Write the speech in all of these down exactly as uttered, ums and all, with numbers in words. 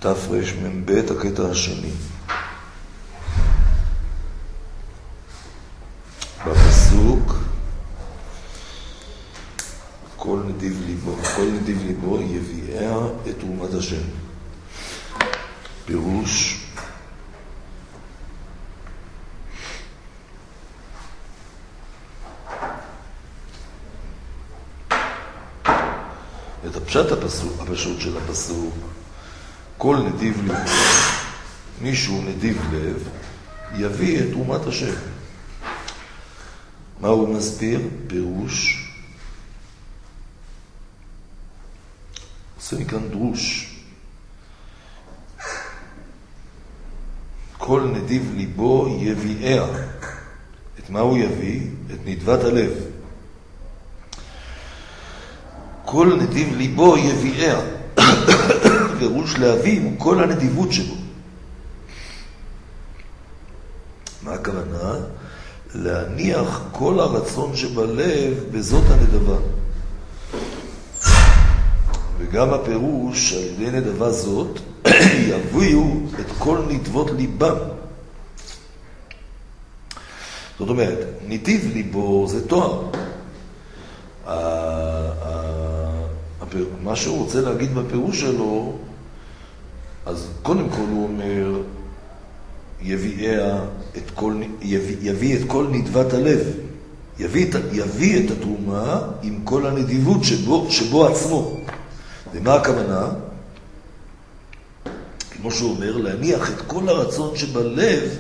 תרמ"ב, הקטע השני. בפסוק, כל נדיב ליבו, כל נדיב ליבו יביאה את תרומת השם. פירוש, את הפשט הפסוק, הפשוט של הפסוק, כל נדיב ליבו, מישהו נדיב לב, יביא את תרומת השם. מה הוא מסביר? פירוש, עושה מכאן דרוש. כל נדיב ליבו יביאה. את מה הוא יביא? את נדבת הלב. כל נדיב ליבו יביאה. פירוש להביא הוא כל הנדיבות שבו. מה הכוונה? להניח כל הרצון שבלב בזאת הנדבה. וגם הפירוש על ידי נדבה זאת יביאו את כל נדבות ליבם. זאת אומרת, נדיב ליבו זה תואר. מה שהוא רוצה להגיד בפירוש שלו, אז קודם כל הוא אומר, יביאה את כל, יביא, יביא את כל נדבת הלב. יביא את, יביא את התרומה עם כל הנדיבות שבו, שבו עצמו. ומה הכוונה? כמו שהוא אומר, להניח את כל הרצון שבלב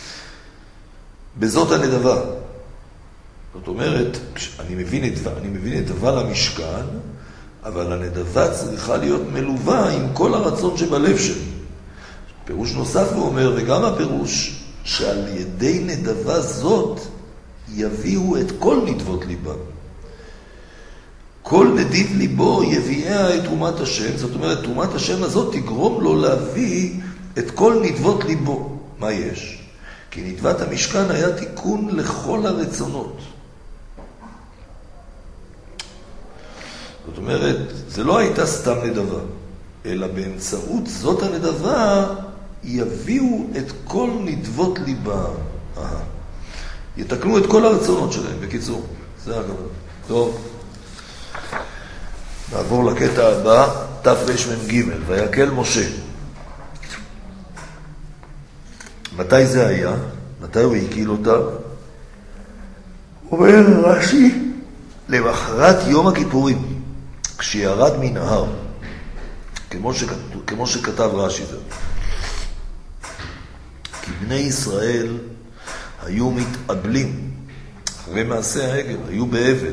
בזאת הנדבה. זאת אומרת, אני מבין את, אני מבין את דבר המשכן, אבל הנדבה צריכה להיות מלווה עם כל הרצון שבלב שלי. פירוש נוסף הוא אומר, וגם הפירוש, שעל ידי נדבה זאת יביאו את כל נדבות ליבם. כל נדיב ליבו יביאה את תרומת השם, זאת אומרת, תרומת השם הזאת תגרום לו להביא את כל נדבות ליבו. מה יש? כי נדבת המשכן היה תיקון לכל הרצונות. זאת אומרת, זה לא הייתה סתם נדבה, אלא באמצעות זאת הנדבה יביאו את כל נדבות ליבם. אה. יתקנו את כל הרצונות שלהם, בקיצור. זה הכוונה. טוב. נעבור לקטע הבא, תרמ"ג, ויקל משה. מתי זה היה? מתי הוא הקיל אותה? אומר רש"י, למחרת יום הכיפורים, כשירד מן ההר, כמו שכתב, כמו שכתב רש"י זה. כי בני ישראל היו מתאבלים אחרי מעשה העגל, היו באבל.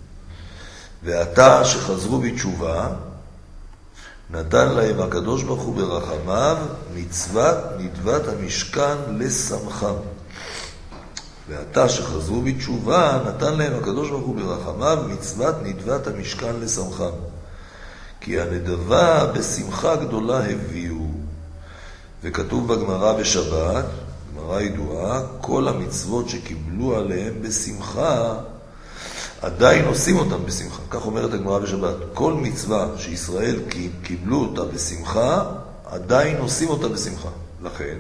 ועתה שחזרו בתשובה, נתן להם הקדוש ברוך הוא ברחמיו מצוות נדבת המשכן לשמחם. ועתה שחזרו בתשובה, נתן להם הקדוש ברוך הוא ברחמיו מצוות נדבת המשכן לשמחם. כי הנדבה בשמחה גדולה הביאו. וכתוב בגמרא בשבת, גמרא ידועה, כל המצוות שקיבלו עליהם בשמחה, עדיין עושים אותם בשמחה. כך אומרת הגמרא בשבת. כל מצווה שישראל קיבלו אותה בשמחה, עדיין עושים אותה בשמחה. לכן,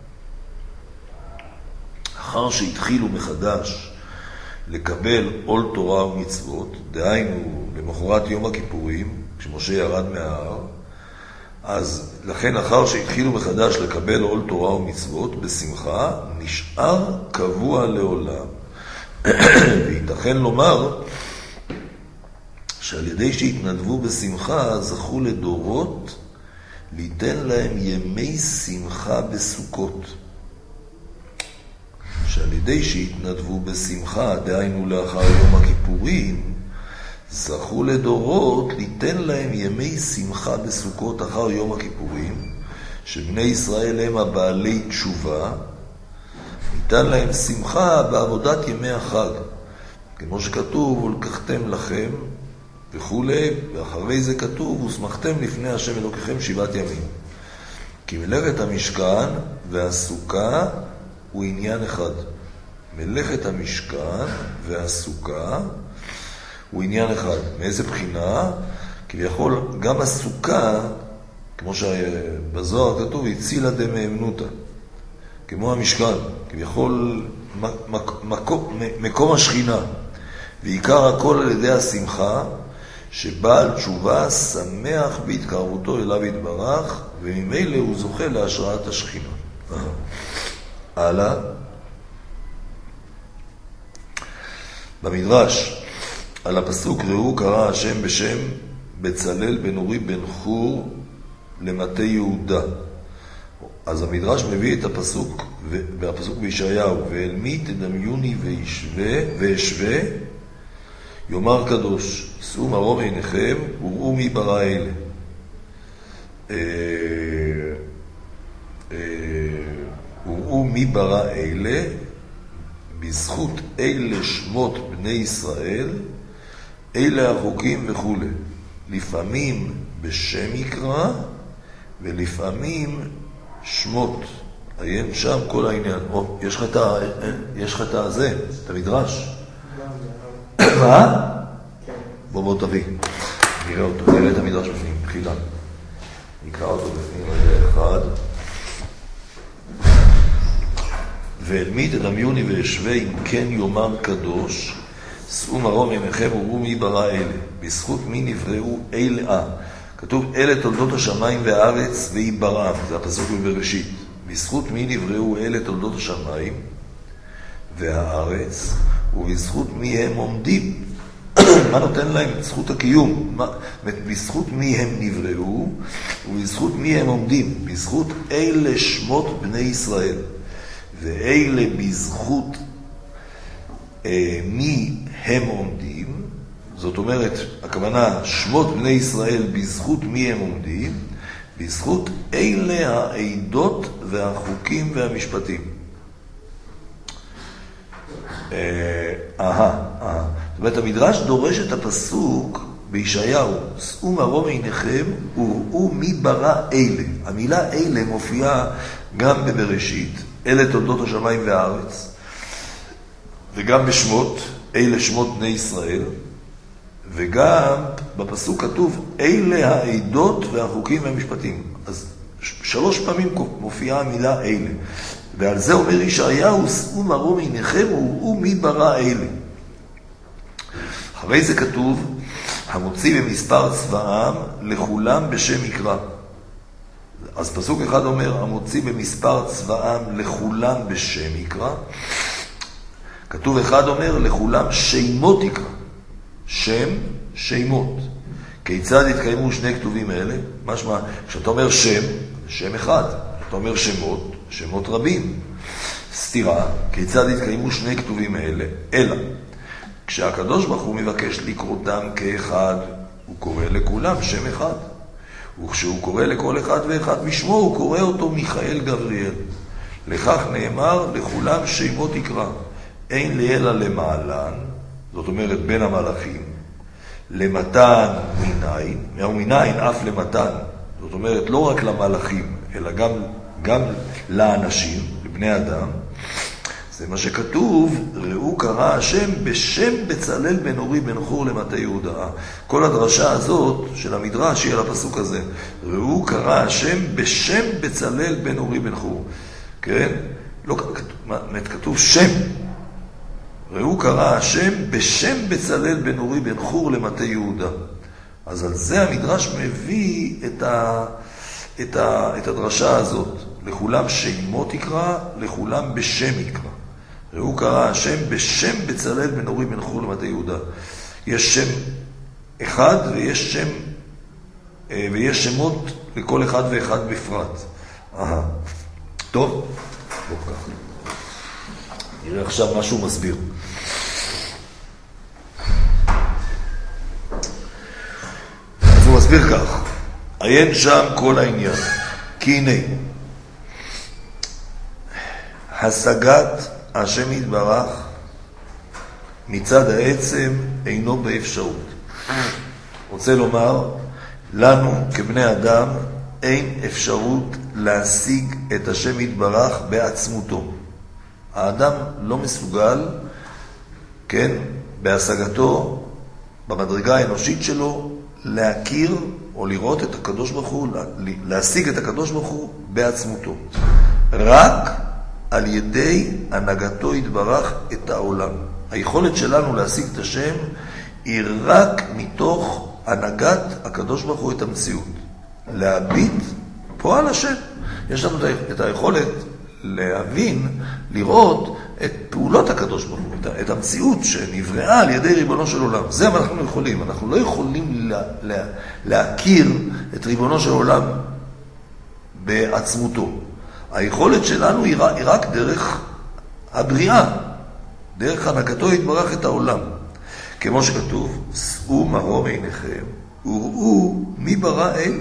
אחר שהתחילו מחדש לקבל עול תורה ומצוות, דהיינו למחרת יום הכיפורים, כשמשה ירד מההר, אז לכן אחר שהתחילו מחדש לקבל עול תורה ומצוות בשמחה, נשאר קבוע לעולם. וייתכן לומר שעל ידי שהתנדבו בשמחה זכו לדורות ליתן להם ימי שמחה בסוכות. שעל ידי שהתנדבו בשמחה, דהיינו לאחר יום הכיפורים, זכו לדורות ליתן להם ימי שמחה בסוכות אחר יום הכיפורים, שבני ישראל הם הבעלי תשובה, ניתן להם שמחה בעבודת ימי החג, כמו שכתוב, ולקחתם לכם וכו', ואחרי זה כתוב, ושמחתם לפני השם אלוקיכם שבעת ימים. כי מלאכת המשכן והסוכה הוא עניין אחד. מלאכת המשכן והסוכה הוא עניין אחד. מאיזה בחינה? כביכול גם הסוכה כמו שבזוהר כתוב, הצילה דמאמנותא, כמו המשכן, כביכול מקום, מקום השכינה, ועיקר הכל על ידי השמחה, שבעל תשובה שמח בהתקרבותו אליו יתברך, וממילא הוא זוכה להשראת השכינה. הלאה. במדרש, על הפסוק ראו קרא השם בשם בצלאל בן אורי בן חור למטה יהודה. אז המדרש מביא את הפסוק, והפסוק בישעיהו, ואל מי תדמיוני וישווה, וישווה, יאמר קדוש, שאו מרום עיניכם וראו מי ברא אלה. וראו מי ברא אלה, בזכות אלה שמות בני ישראל, אלה החוקים וכו'. לפעמים בשם יקרא, ולפעמים שמות. עיין שם כל העניין. או, יש לך את ה... יש לך את הזה, את המדרש. מה? בוא בוא תביא. נראה אותו, נראה את המדרש בפנים, תחילה. נקרא אותו בפנים רגע אחד. ואל מי תדמיוני וישווה אם כן יאמר קדוש, שאו מרום עיניכם וראו מי ברא אלה, בזכות מי נבראו אלה. כתוב אלה תולדות השמיים והארץ ויברם, זה הפסוק בבראשית. בזכות מי נבראו אלה תולדות השמיים והארץ, ובזכות מי הם עומדים. מה נותן להם את זכות הקיום? מה, בזכות מי הם נבראו ובזכות מי הם עומדים? בזכות אלה שמות בני ישראל. ואלה בזכות אה, מי הם עומדים, זאת אומרת, הכוונה שמות בני ישראל בזכות מי הם עומדים, בזכות אלה העדות והחוקים והמשפטים. אה, אהה, אהה. זאת אומרת, המדרש דורש את הפסוק בישעיהו, שאו מרום עיניכם וראו מי ברא אלה. המילה אלה מופיעה גם בבראשית, אלה תולדות השמיים והארץ, וגם בשמות, אלה שמות בני ישראל, וגם בפסוק כתוב, אלה העדות והחוקים והמשפטים. אז שלוש פעמים מופיעה המילה אלה. ועל זה אומר ישעיהו, שאו מרום עיניכם וראו מי ברא אלה. אחרי זה כתוב, המוציא במספר צבאם לכולם בשם יקרא. אז פסוק אחד אומר, המוציא במספר צבאם לכולם בשם יקרא. כתוב אחד אומר, לכולם שמות יקרא. שם, שמות. כיצד התקיימו שני כתובים האלה? משמע, כשאתה אומר שם, שם אחד. אתה אומר שמות, שמות רבים. סתירה, כיצד התקיימו שני כתובים האלה? אלא, כשהקדוש ברוך הוא מבקש לקרותם כאחד, הוא קורא לכולם שם אחד. וכשהוא קורא לכל אחד ואחד משמו, הוא קורא אותו מיכאל גבריאל. לכך נאמר, לכולם שמות יקרא. אין לי אלא למעלן, זאת אומרת בין המלאכים, למתן מניין, ומניין אף למתן, זאת אומרת לא רק למלאכים, אלא גם, גם לאנשים, לבני אדם. זה מה שכתוב, ראו קרא השם בשם בצלאל בן אורי בן חור למטה יהודה. כל הדרשה הזאת של המדרש היא על הפסוק הזה. ראו קרא השם בשם בצלאל בן אורי בן חור. כן? לא כתוב, כתוב שם. ראו קרא השם בשם בצלאל בן אורי בן חור למטה יהודה. אז על זה המדרש מביא את, ה, את, ה, את הדרשה הזאת. לכולם שמות יקרא, לכולם בשם יקרא. ראו קרא השם בשם בצלאל בן אורי בן חור למטה יהודה. יש שם אחד ויש שם, ויש שמות לכל אחד ואחד בפרט. אהה. טוב, בוא ככה. נראה עכשיו משהו מסביר. אז הוא מסביר כך. עיין שם כל העניין. כי הנה, השגת השם יתברך מצד העצם אינו באפשרות. רוצה לומר, לנו כבני אדם אין אפשרות להשיג את השם יתברך בעצמותו. האדם לא מסוגל, כן, בהשגתו, במדרגה האנושית שלו, להכיר או לראות את הקדוש ברוך הוא, להשיג את הקדוש ברוך הוא בעצמותו. רק על ידי הנהגתו יתברך את העולם. היכולת שלנו להשיג את השם היא רק מתוך הנהגת הקדוש ברוך הוא את המציאות. להביט פועל השם. יש לנו את היכולת להבין, לראות את פעולות הקדוש ברוך הוא, את המציאות שנבראה על ידי ריבונו של עולם. זה מה אנחנו יכולים. אנחנו לא יכולים לה, לה, להכיר את ריבונו של עולם בעצמותו. היכולת שלנו היא רק דרך הבריאה, דרך הנהגתו יתברך את העולם. כמו שכתוב, שאו מרום עיניכם וראו מי ברא אלה,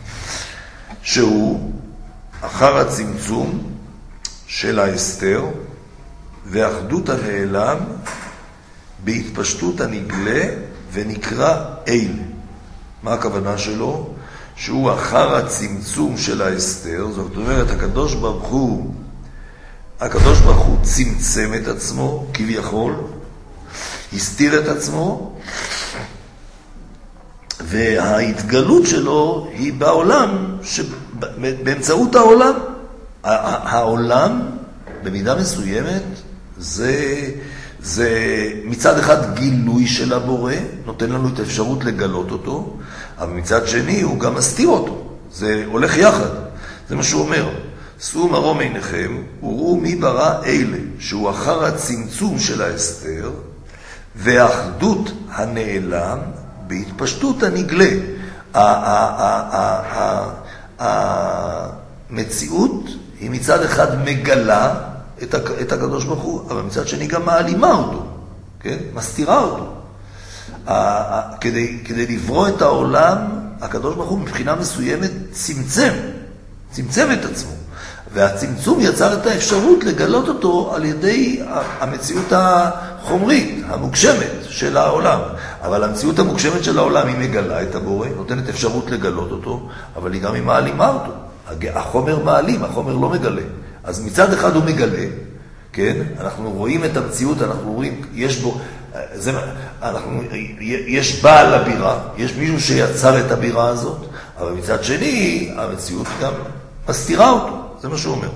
שהוא אחר הצמצום של ההסתר ואחדות הנעלם בהתפשטות הנגלה ונקרא אל. מה הכוונה שלו? שהוא אחר הצמצום של ההסתר, זאת אומרת, הקדוש ברוך הוא, הקדוש ברוך הוא צמצם את עצמו, כביכול, הסתיר את עצמו, וההתגלות שלו היא בעולם, באמצעות העולם. העולם, במידה מסוימת, זה, זה מצד אחד גילוי של הבורא, נותן לנו את האפשרות לגלות אותו, אבל מצד שני הוא גם מסתיר אותו. זה הולך יחד. זה מה שהוא אומר. שאו מרום עיניכם וראו מי ברא אלה, שהוא אחר הצמצום של ההסתר, והאחדות הנעלם בהתפשטות הנגלה. המציאות היא מצד אחד מגלה את הקדוש ברוך הוא, אבל מצד שני גם מעלימה אותו, כן? מסתירה אותו. כדי, כדי לברוא את העולם, הקדוש ברוך הוא מבחינה מסוימת צמצם, צמצם את עצמו. והצמצום יצר את האפשרות לגלות אותו על ידי המציאות החומרית, המוגשמת של העולם. אבל המציאות המוגשמת של העולם היא מגלה את הבורא, נותנת אפשרות לגלות אותו, אבל היא גם היא מעלימה אותו. החומר מעלים, החומר לא מגלה. אז מצד אחד הוא מגלה, כן? אנחנו רואים את המציאות, אנחנו רואים, יש בו, זה, אנחנו, יש בעל לבירה, יש מישהו שיצר את הבירה הזאת, אבל מצד שני, המציאות גם מסתירה אותו. זה מה שהוא אומר.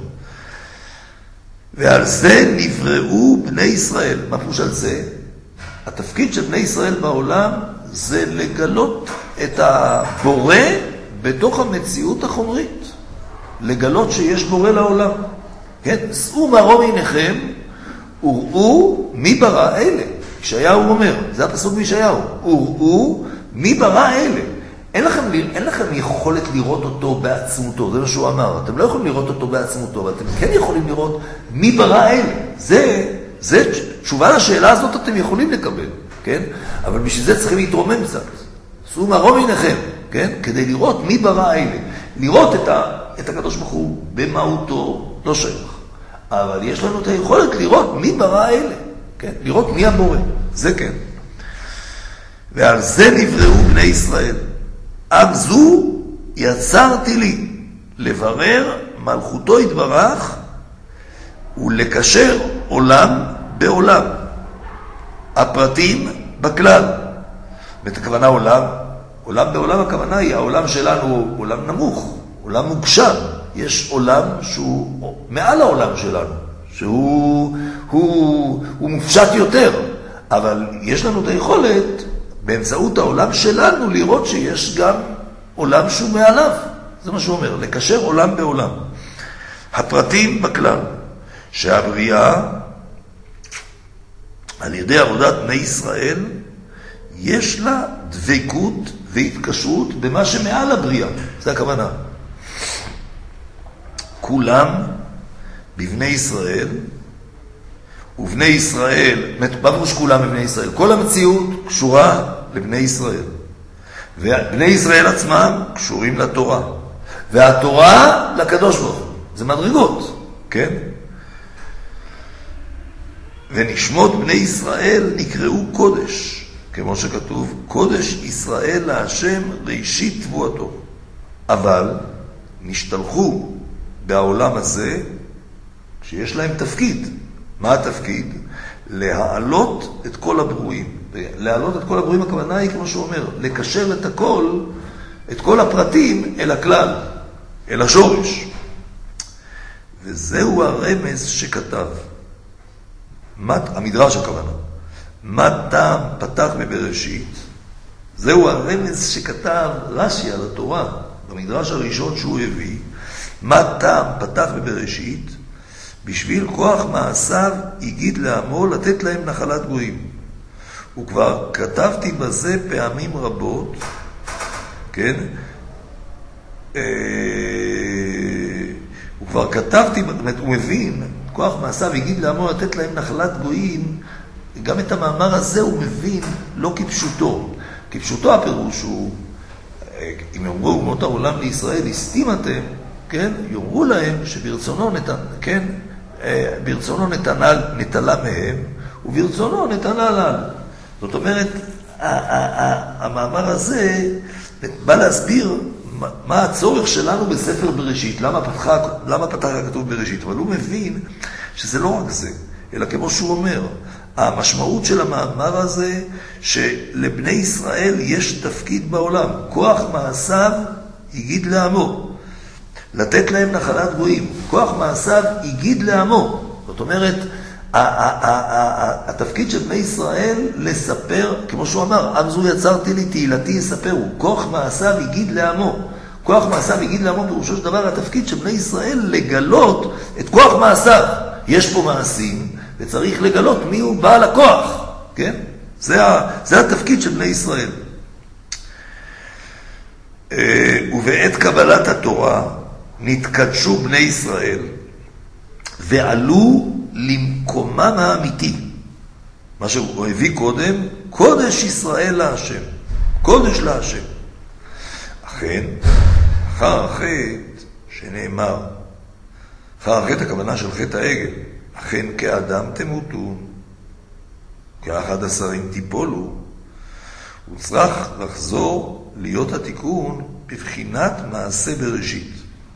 ועל זה נבראו בני ישראל. מה פירוש על זה? התפקיד של בני ישראל בעולם זה לגלות את הבורא בתוך המציאות החומרית. לגלות שיש בורא לעולם. כן? שאו מרום עיניכם וראו מי ברא אלה. ישעיהו אומר, זה הפסוק מישעיהו. וראו מי ברא אלה. אין לכם, אין לכם יכולת לראות אותו בעצמותו, זה מה שהוא אמר. אתם לא יכולים לראות אותו בעצמותו, אבל אתם כן יכולים לראות מי ברא אלה. זה, זה, תשובה לשאלה הזאת אתם יכולים לקבל, כן? אבל בשביל זה צריכים להתרומם קצת. שאו מרום עיניכם, כן? כדי לראות מי ברא אלה. לראות את, ה, את הקדוש ברוך הוא במהותו לא שייך. אבל יש לנו את היכולת לראות מי ברא אלה, כן? לראות מי הבורא, זה כן. ועל זה נבראו בני ישראל. עם זו יצרתי לי, לברר מלכותו יתברך ולקשר עולם בעולם. הפרטים בכלל. ואת הכוונה עולם, עולם בעולם הכוונה היא, העולם שלנו הוא עולם נמוך, עולם מוגשם. יש עולם שהוא מעל העולם שלנו, שהוא הוא, הוא מופשט יותר. אבל יש לנו את היכולת באמצעות העולם שלנו לראות שיש גם עולם שהוא מעליו. זה מה שהוא אומר, לקשר עולם בעולם. הפרטים בכלל, שהבריאה על ידי עבודת בני ישראל יש לה דבקות והתקשרות במה שמעל הבריאה. זה הכוונה. כולם בבני ישראל, ובני ישראל, בברוש כולם בבני ישראל, כל המציאות קשורה לבני ישראל. ובני ישראל עצמם קשורים לתורה. והתורה לקדוש ברוך הוא. זה מדרגות, כן? ונשמות בני ישראל נקראו קודש, כמו שכתוב, קודש ישראל להשם ראשית תבואתו. אבל נשתלחו בעולם הזה שיש להם תפקיד. מה התפקיד? להעלות את כל הברואים. להעלות את כל הברואים הכוונה היא, כמו שהוא אומר, לקשר את הכל את כל הפרטים אל הכלל, אל השורש. וזהו הרמז שכתב. המדרש הכוונה. מה טעם פתח בבראשית? זהו הרמז שכתב רש"י על התורה, במדרש הראשון שהוא הביא. מה טעם פתח בבראשית? בשביל כוח מעשיו הגיד לעמו לתת להם נחלת גויים. וכבר כתבתי בזה פעמים רבות, כן? וכבר כתבתי, הוא מבין, כוח מעשיו הגיד לעמו לתת להם נחלת גויים, גם את המאמר הזה הוא מבין לא כפשוטו. כפשוטו הפירוש הוא, אם יאמרו אומות העולם לישראל, הסתים אתם, כן? יאמרו להם שברצונו נתן, כן? ברצונו נתנה, נטלה מהם, וברצונו נתנה לנו. זאת אומרת, המאמר הזה בא להסביר מה הצורך שלנו בספר בראשית, למה פתח, למה פתח הכתוב בראשית, אבל הוא מבין שזה לא רק זה, אלא כמו שהוא אומר, המשמעות של המאמר הזה, שלבני ישראל יש תפקיד בעולם, כוח מעשיו הגיד לעמו, לתת להם נחלת גויים, כוח מעשיו הגיד לעמו, זאת אומרת, התפקיד של בני ישראל לספר, כמו שהוא אמר, עם זו יצרתי לי, תהילתי יספרו, כוח מעשיו הגיד לעמו, כוח מעשיו הגיד לעמו, פירושו של דבר התפקיד של בני ישראל לגלות את כוח מעשיו. יש פה מעשים, וצריך לגלות מי הוא בעל הכוח, כן? זה, זה התפקיד של בני ישראל. ובעת קבלת התורה נתקדשו בני ישראל ועלו למקומם האמיתי. מה שהוא הביא קודם, קודש ישראל להשם, קודש להשם. אכן, אחר החטא שנאמר, אחר החטא הכוונה של חטא העגל, אכן כאדם תמותון, כאחד השרים תיפולו, הוא צריך לחזור להיות התיקון בבחינת מעשה בראשית.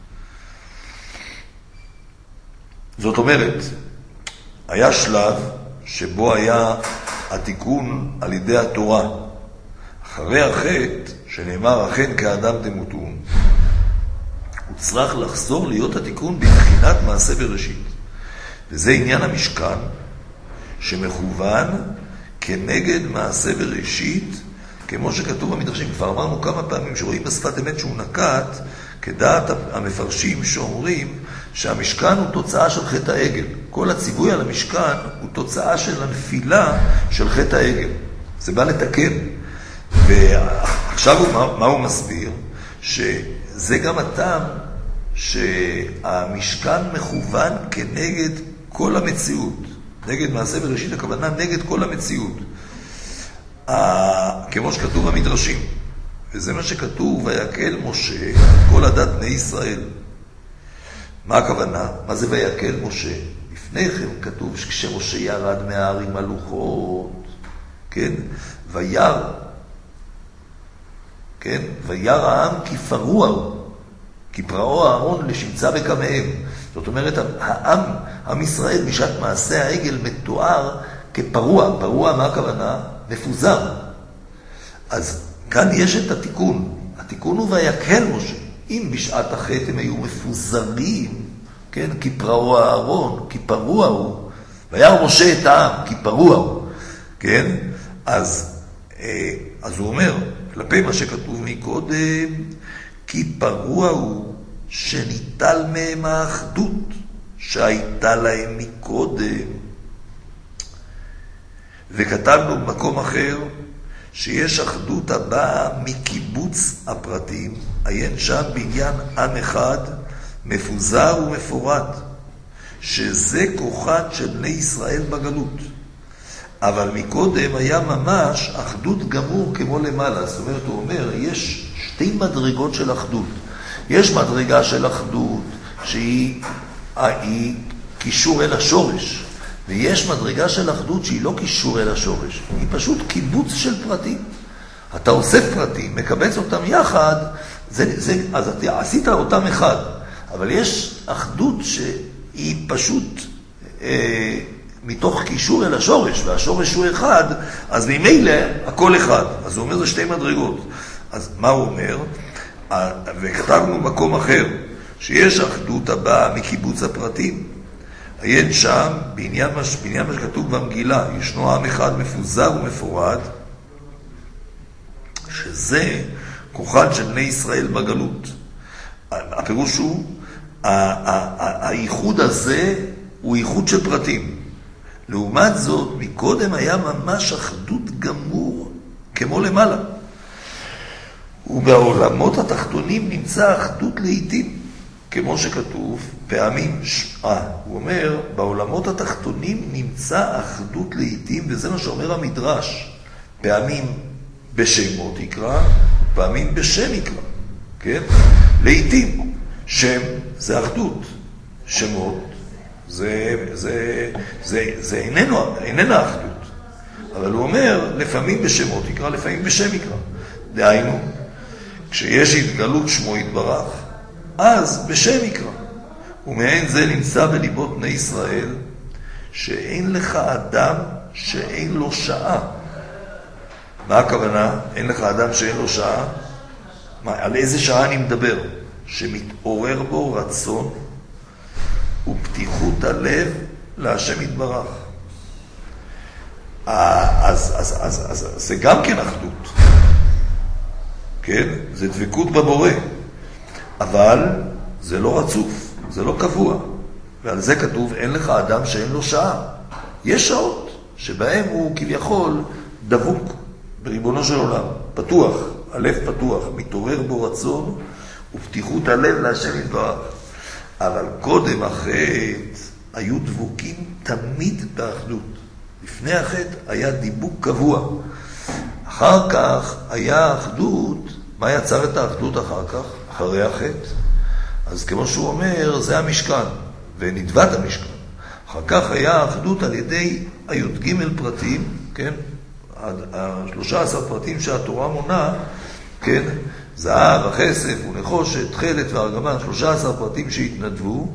זאת אומרת, היה שלב שבו היה התיקון על ידי התורה. אחרי החטא, שנאמר אכן כאדם תמותון, הוא צריך לחזור להיות התיקון בבחינת מעשה בראשית. וזה עניין המשכן שמכוון כנגד מעשה בראשית, כמו שכתוב במדרשים. כבר אמרנו כמה פעמים שרואים בשפת אמת שהוא נקט, כדעת המפרשים שאומרים שהמשכן הוא תוצאה של חטא העגל. כל הציווי על המשכן הוא תוצאה של הנפילה של חטא העגל. זה בא לתקן. ועכשיו הוא, מה, מה הוא מסביר? שזה גם הטעם שהמשכן מכוון כנגד כל המציאות. נגד מעשה בראשית, הכוונה נגד כל המציאות. כמו שכתוב במדרשים. וזה מה שכתוב, ויקל משה את כל עדת בני ישראל. מה הכוונה? מה זה ויקל משה? לפני כן כתוב שכשמשה ירד מההר עם הלוחות, כן? ויר, כן? ויר העם כי פרוע, כי פרעו הארון לשמצה בקמיהם. זאת אומרת, העם, עם ישראל בשעת מעשה העגל מתואר כפרוע. פרוע, מה הכוונה? מפוזר. אז כאן יש את התיקון. התיקון הוא ויקל משה. אם בשעת החטא הם היו מפוזרים, כן, כי פרעו הארון, כי פרוע הוא, וירא משה את העם, כי פרוע הוא, כן, אז, אז הוא אומר, כלפי מה שכתוב מקודם, כי פרוע הוא שניטל מהם האחדות שהייתה להם מקודם. וכתבנו במקום אחר, שיש אחדות הבאה מקיבוץ הפרטים, עיין שם בעניין עם אחד, מפוזר ומפורט, שזה כוחת של בני ישראל בגלות. אבל מקודם היה ממש אחדות גמור כמו למעלה. זאת אומרת, הוא אומר, יש שתי מדרגות של אחדות. יש מדרגה של אחדות שהיא היא קישור אל השורש. ויש מדרגה של אחדות שהיא לא קישור אל השורש, היא פשוט קיבוץ של פרטים. אתה אוסף פרטים, מקבץ אותם יחד, זה, זה, אז אתה עשית אותם אחד. אבל יש אחדות שהיא פשוט אה, מתוך קישור אל השורש, והשורש הוא אחד, אז ממילא הכל אחד. אז הוא אומר זה שתי מדרגות. אז מה הוא אומר? וכתבנו מקום אחר, שיש אחדות הבאה מקיבוץ הפרטים. עיין שם, בעניין מה, בעניין מה שכתוב במגילה, ישנו עם אחד מפוזר ומפורד, שזה כוחן של בני ישראל בגלות. הפירוש הוא, הייחוד הזה הוא ייחוד של פרטים. לעומת זאת, מקודם היה ממש אחדות גמור, כמו למעלה. ובעולמות התחתונים נמצא אחדות לעתים, כמו שכתוב פעמים, אה, הוא אומר, בעולמות התחתונים נמצא אחדות לעתים, וזה מה שאומר המדרש, פעמים בשמות יקרא, פעמים בשם יקרא, כן? לעתים, שם זה אחדות, שמות זה, זה, זה, זה איננו, איננה אחדות, אבל הוא אומר, לפעמים בשמות יקרא, לפעמים בשם יקרא, דהיינו, כשיש התגלות שמו יתברך, אז בשם יקרא. ומעין זה נמצא בליבות בני ישראל, שאין לך אדם שאין לו שעה. מה הכוונה? אין לך אדם שאין לו שעה? מה, על איזה שעה אני מדבר? שמתעורר בו רצון ופתיחות הלב להשם יתברך. אז, אז, אז, אז, אז זה גם כן אחדות. כן? זה דבקות בבורא. אבל זה לא רצוף, זה לא קבוע. ועל זה כתוב, אין לך אדם שאין לו שעה. יש שעות שבהם הוא כביכול דבוק בריבונו של עולם, פתוח, הלב פתוח, מתעורר בו רצון ופתיחות הלב להשם יתברך. אבל קודם החטא היו דבוקים תמיד באחדות. לפני החטא היה דיבוק קבוע. אחר כך היה אחדות. מה יצר את האחדות אחר כך? אחרי החטא. אז כמו שהוא אומר, זה המשכן, ונדבת המשכן. אחר כך היה האחדות על ידי הי"ג פרטים, כן? ה-שלושה עשר פרטים שהתורה מונה, כן? זהב, הכסף ונחושת, תכלת וארגמן, שלושה עשר פרטים שהתנדבו,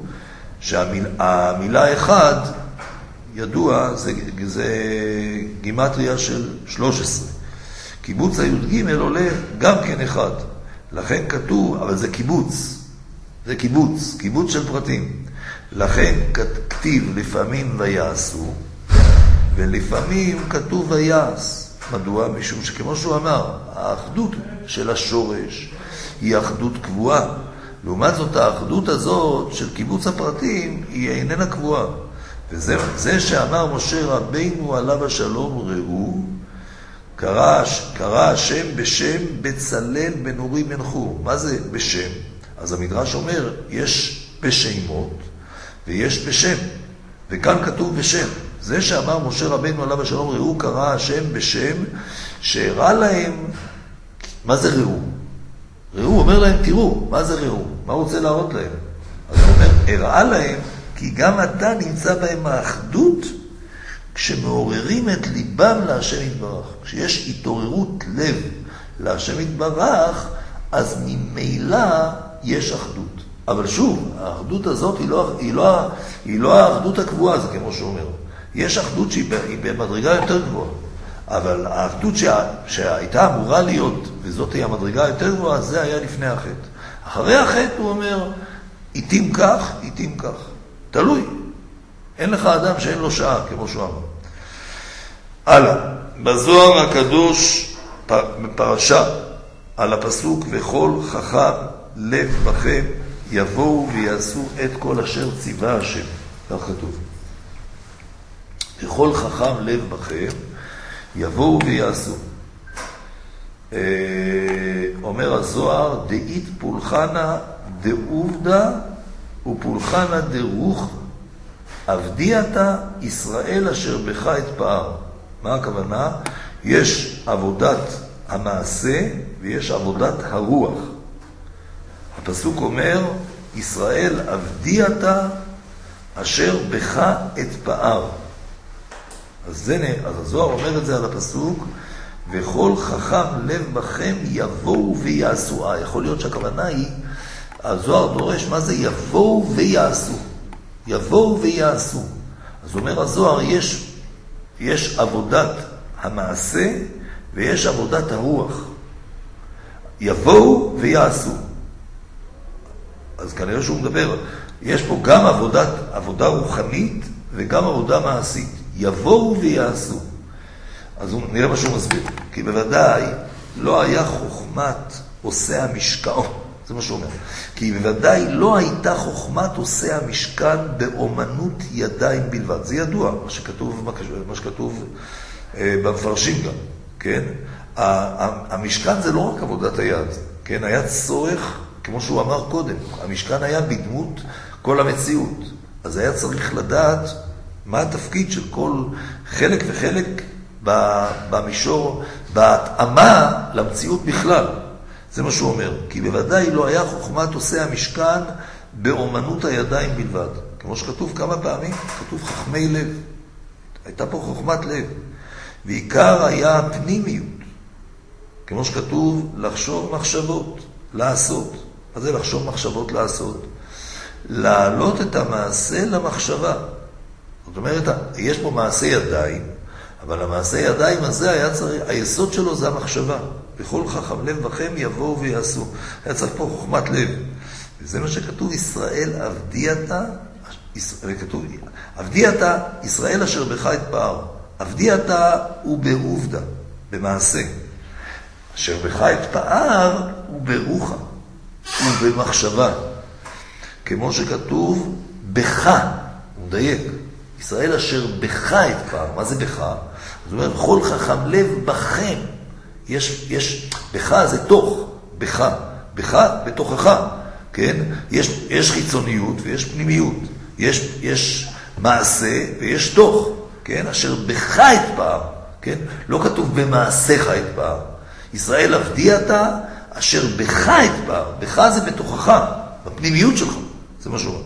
שהמילה אחד, ידוע, זה, זה גימטריה של שלוש עשרה. קיבוץ הי"ג עולה גם כן אחד. לכן כתוב, אבל זה קיבוץ. זה קיבוץ, קיבוץ של פרטים. לכן כתיב לפעמים ויעשו, ולפעמים כתוב ויעש. מדוע? משום שכמו שהוא אמר, האחדות של השורש היא אחדות קבועה. לעומת זאת, האחדות הזאת של קיבוץ הפרטים היא איננה קבועה. וזה זה שאמר משה רבינו עליו השלום, ראו, קרא, קרא השם בשם בצלאל בן אורי בן חור. מה זה בשם? אז המדרש אומר, יש בשמות ויש בשם. וכאן כתוב בשם. זה שאמר משה רבינו עליו השלום, ראו, קרא השם בשם, שהראה להם, מה זה ראו? ראו, אומר להם, תראו, מה זה ראו? מה הוא רוצה להראות להם? אז הוא אומר, הראה להם, כי גם אתה נמצא בהם האחדות, כשמעוררים את ליבם להשם יתברך. כשיש התעוררות לב להשם יתברך, אז ממילא יש אחדות. אבל שוב, האחדות הזאת היא לא, היא לא, היא לא האחדות הקבועה, זה כמו שאומר. יש אחדות שהיא במדרגה יותר גבוהה. אבל האחדות שה, שהייתה אמורה להיות, וזאת היא המדרגה יותר גבוהה, זה היה לפני החטא. אחרי החטא הוא אומר, איתים כך, איתים כך. תלוי. אין לך אדם שאין לו שעה, כמו שהוא אמר. הלאה. בזוהר הקדוש, בפרשה, על הפסוק, וכל חכם לב בכם, יבואו ויעשו את כל אשר ציווה השם. כך כתוב. וכל חכם לב בכם, יבואו ויעשו. אומר הזוהר, דאית פולחנה דעובדה ופולחנה דרוך, עבדי אתה ישראל אשר בך אתפאר. מה הכוונה? יש עבודת המעשה ויש עבודת הרוח. הפסוק אומר, ישראל עבדי אתה אשר בך אתפאר. אז, זה, אז הזוהר אומר את זה על הפסוק, וכל חכם לב בכם יבואו ויעשו. יכול להיות שהכוונה היא, הזוהר דורש מה זה יבואו ויעשו. יבואו ויעשו. אז אומר הזוהר, יש, יש עבודת המעשה ויש עבודת הרוח. יבואו ויעשו. אז כנראה שהוא מדבר, יש פה גם עבודת, עבודה רוחנית וגם עבודה מעשית. יבואו ויעשו. אז נראה מה שהוא מסביר. כי בוודאי לא היה חוכמת עושה המשכן. זה מה שהוא אומר. כי בוודאי לא הייתה חוכמת עושה המשכן באומנות ידיים בלבד. זה ידוע, מה שכתוב, מה שכתוב אה, במפרשים גם. כן? המשכן זה לא רק עבודת היד. כן? היה צורך, כמו שהוא אמר קודם, המשכן היה בדמות כל המציאות. אז היה צריך לדעת מה התפקיד של כל חלק וחלק במישור, בהתאמה למציאות בכלל. זה מה שהוא אומר. כי בוודאי לא היה חוכמת עושה המשכן באומנות הידיים בלבד. כמו שכתוב כמה פעמים, כתוב חכמי לב. הייתה פה חוכמת לב. ועיקר היה הפנימיות. כמו שכתוב, לחשוב מחשבות, לעשות. מה זה לחשוב מחשבות, לעשות? להעלות את המעשה למחשבה. זאת אומרת, יש פה מעשה ידיים, אבל המעשה ידיים הזה היה צריך, היסוד שלו זה המחשבה. בכל חכם לב בכם יבואו ויעשו. היה צריך פה חוכמת לב. וזה מה שכתוב, ישראל עבדי אתה, כתוב, עבדי אתה, ישראל אשר בך אתפאר. עבדי אתה הוא בעובדה, במעשה. אשר בך אתפאר הוא ברוחה, הוא במחשבה. כמו שכתוב, בך, הוא מדייק. ישראל אשר בך אתפאר. מה זה בך? זאת אומרת, כל חכם לב בכם. יש, יש, בך זה תוך, בך, בך בתוכך, כן? יש, יש חיצוניות ויש פנימיות. יש, יש מעשה ויש תוך, כן? אשר בך אתפאר, כן? לא כתוב במעשיך אתפאר. ישראל עבדי אתה, אשר בך אתפאר. בך זה בתוכך, בפנימיות שלך. זה מה שהוא אומר.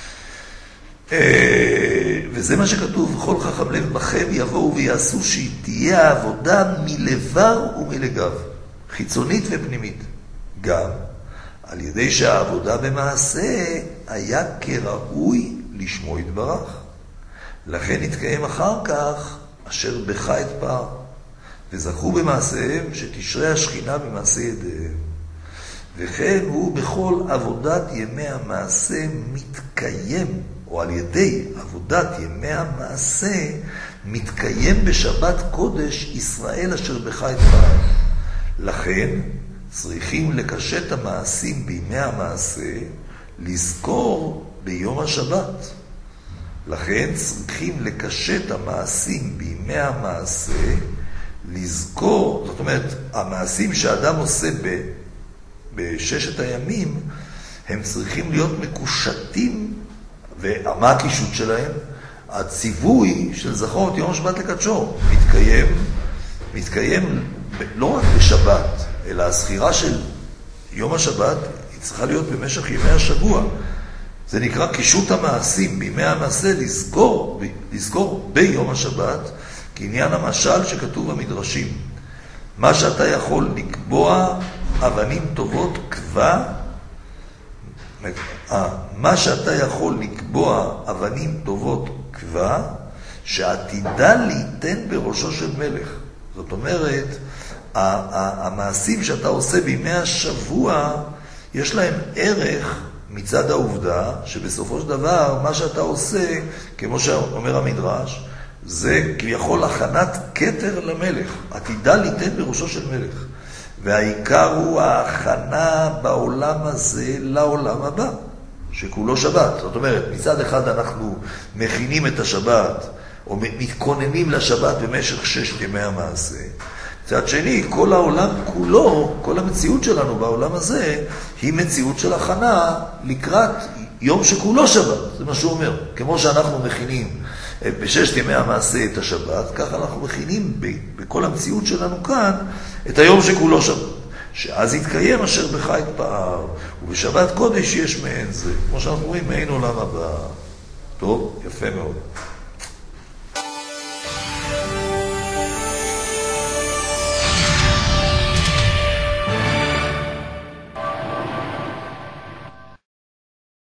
וזה מה שכתוב, וכל חכם לב בכם יבואו ויעשו, שהיא תהיה העבודה מלבר ומלגב, חיצונית ופנימית. גם על ידי שהעבודה במעשה היה כראוי לשמו יתברך. לכן התקיים אחר כך אשר בך אתפאר, וזכו במעשיהם שתשרה השכינה במעשה ידיהם. וכן הוא בכל עבודת ימי המעשה מתקיים, או על ידי עבודת ימי המעשה, מתקיים בשבת קודש ישראל אשר בך אתפאר. לכן צריכים לקשט המעשים בימי המעשה, לזכור ביום השבת. לכן צריכים לקשט המעשים בימי המעשה, לזכור, זאת אומרת, המעשים שאדם עושה ב, בששת הימים, הם צריכים להיות מקושטים, ומה הקישוט שלהם? הציווי של זכור את יום השבת לקדשו מתקיים, מתקיים לא רק בשבת, אלא הסחירה של יום השבת היא צריכה להיות במשך ימי השבוע. זה נקרא קישוט המעשים, בימי המעשה לזכור, לזכור ביום השבת, כעניין המשל שכתוב במדרשים. מה שאתה יכול לקבוע אבנים טובות קבע, מה שאתה יכול לקבוע אבנים טובות קבע, שעתידה ליתן בראשו של מלך. זאת אומרת, המעשים שאתה עושה בימי השבוע, יש להם ערך מצד העובדה, שבסופו של דבר, מה שאתה עושה, כמו שאומר המדרש, זה כביכול הכנת כתר למלך. עתידה ליתן בראשו של מלך. והעיקר הוא ההכנה בעולם הזה לעולם הבא, שכולו שבת. זאת אומרת, מצד אחד אנחנו מכינים את השבת, או מתכוננים לשבת במשך ששת ימי המעשה. מצד שני, כל העולם כולו, כל המציאות שלנו בעולם הזה, היא מציאות של הכנה לקראת יום שכולו שבת. זה מה שהוא אומר. כמו שאנחנו מכינים בששת ימי המעשה את השבת, ככה אנחנו מכינים בכל המציאות שלנו כאן את היום שכולו שבת. שאז יתקיים אשר בך אתפאר, ובשבת קודש יש מעין זה. כמו שאנחנו רואים, מעין עולם הבא. טוב, יפה מאוד.